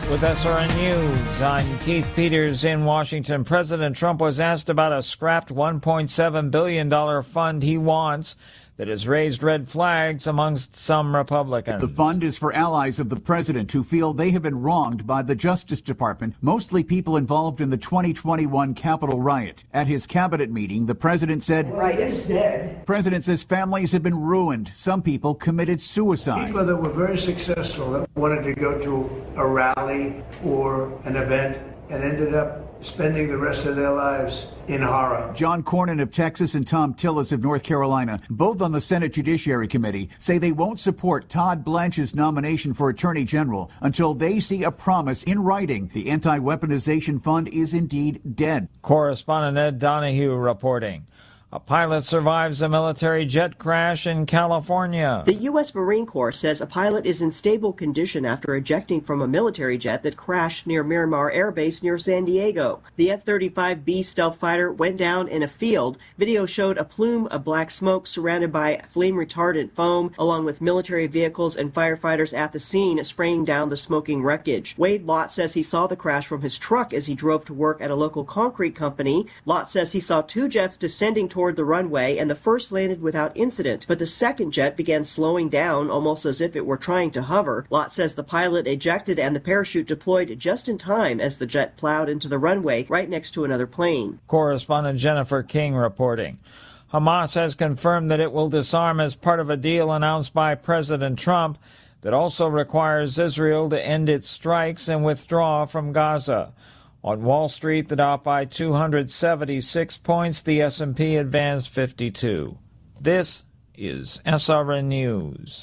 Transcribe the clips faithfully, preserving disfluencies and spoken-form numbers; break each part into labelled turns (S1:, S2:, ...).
S1: with S R N News. I'm Keith Peters in Washington. President Trump was asked about a scrapped one point seven billion dollars fund he wants that has raised red flags amongst some Republicans.
S2: The fund is for allies of the president who feel they have been wronged by the Justice Department, mostly people involved in the twenty twenty-one Capitol riot. At his cabinet meeting, the president said,
S3: "Right is dead."
S2: The president says families have been ruined. Some people committed suicide.
S3: People that were very successful that wanted to go to a rally or an event and ended up spending the rest of their lives in horror.
S2: John Cornyn of Texas and Tom Tillis of North Carolina, both on the Senate Judiciary Committee, say they won't support Todd Blanche's nomination for Attorney General until they see a promise in writing the anti-weaponization fund is indeed dead.
S1: Correspondent Ed Donahue reporting. A pilot survives a military jet crash in California.
S4: The U S Marine Corps says a pilot is in stable condition after ejecting from a military jet that crashed near Miramar Air Base near San Diego. The F thirty-five B stealth fighter went down in a field. Video showed a plume of black smoke surrounded by flame-retardant foam, along with military vehicles and firefighters at the scene spraying down the smoking wreckage. Wade Lott says he saw the crash from his truck as he drove to work at a local concrete company. Lott says he saw two jets descending toward toward the runway, and the first landed without incident, but the second jet began slowing down almost as if it were trying to hover. Lott says the pilot ejected and the parachute deployed just in time as the jet plowed into the runway right next to another plane.
S1: Correspondent Jennifer King reporting. Hamas has confirmed that it will disarm as part of a deal announced by President Trump that also requires Israel to end its strikes and withdraw from Gaza. On Wall Street, the Dow by two hundred seventy-six points, the S and P advanced fifty-two. This is S R N News.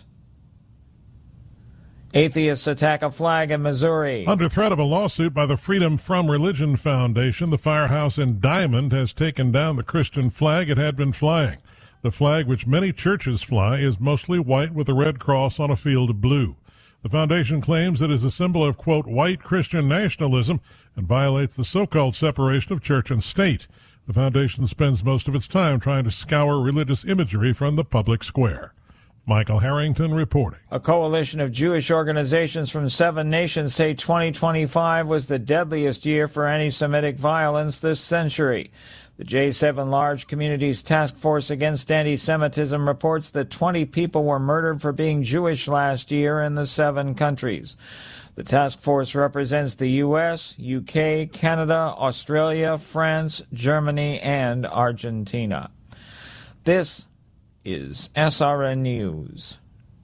S1: Atheists attack a flag in Missouri.
S5: Under threat of a lawsuit by the Freedom From Religion Foundation, the firehouse in Diamond has taken down the Christian flag it had been flying. The flag, which many churches fly, is mostly white with a red cross on a field of blue. The foundation claims it is a symbol of, quote, white Christian nationalism and violates the so-called separation of church and state. The foundation spends most of its time trying to scour religious imagery from the public square. Michael Harrington reporting.
S1: A coalition of Jewish organizations from seven nations say twenty twenty-five was the deadliest year for anti-Semitic violence this century. The J seven Large Communities Task Force Against Anti-Semitism reports that twenty people were murdered for being Jewish last year in the seven countries. The task force represents the U S, U K, Canada, Australia, France, Germany, and Argentina. This is S R N News.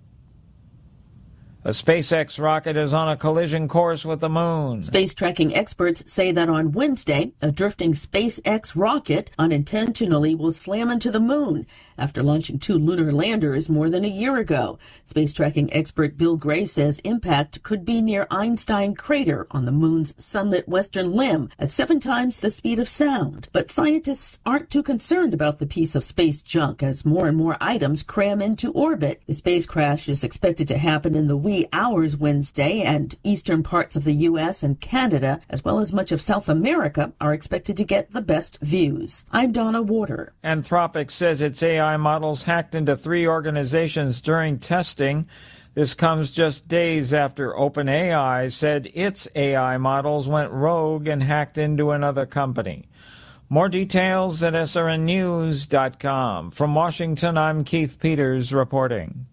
S1: A SpaceX rocket is on a collision course with the moon.
S6: Space tracking experts say that on Wednesday, a drifting SpaceX rocket unintentionally will slam into the moon after launching two lunar landers more than a year ago. Space tracking expert Bill Gray says impact could be near Einstein Crater on the moon's sunlit western limb at seven times the speed of sound. But scientists aren't too concerned about the piece of space junk as more and more items cram into orbit. The space crash is expected to happen in the wee hours Wednesday, and eastern parts of the U S and Canada, as well as much of South America, are expected to get the best views. I'm Donna Warder.
S1: Anthropic says its A I models hacked into three organizations during testing. This comes just days after OpenAI said its A I models went rogue and hacked into another company. More details at S R N news dot com. From Washington, I'm Keith Peters reporting.